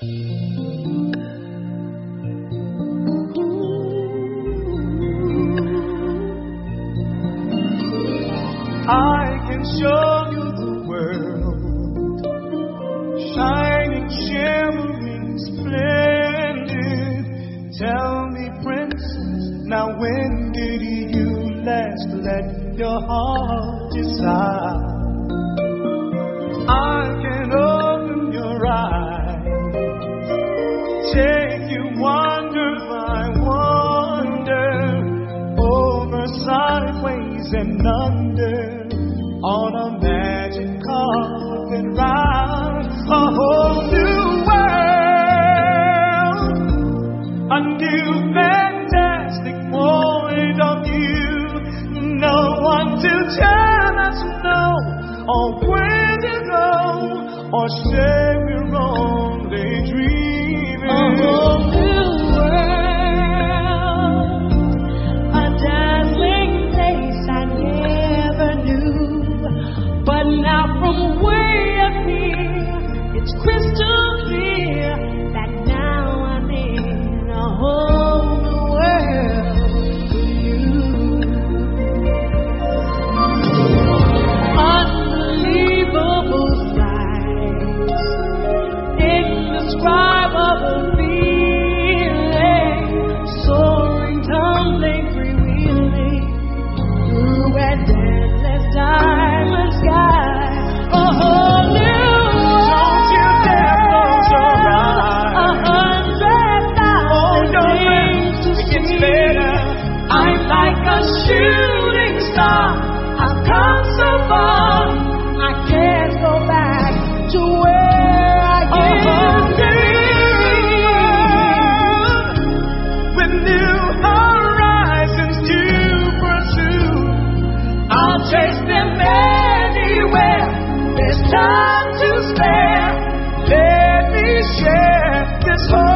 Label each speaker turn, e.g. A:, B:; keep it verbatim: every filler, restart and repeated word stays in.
A: I can show you the world, shining, shimmering, splendid. Tell me, princess, now when did you last let your heart decide? I can open your eyes, take you wonder by wonder, over, sideways, and under, on a magic carpet ride, a whole new world, a new fantastic point of view. No one to tell us no, or where to go, or say we're only dreaming. A whole new world, a dazzling place I never knew. But now from way up here, it's crystal clear that now I'm in a whole new world with you. Unbelievable sights, indescribable feeling, soaring, tumbling, freewheeling through an endless diamond sky. A whole new world. Don't you dare close your eyes. A hundred thousand things to see. It gets better. I'm like a shooting star. I've come so far. I can't go back to where I used to be. With new horizons to pursue, I'll chase them anywhere. There's time to spare. Let me share this whole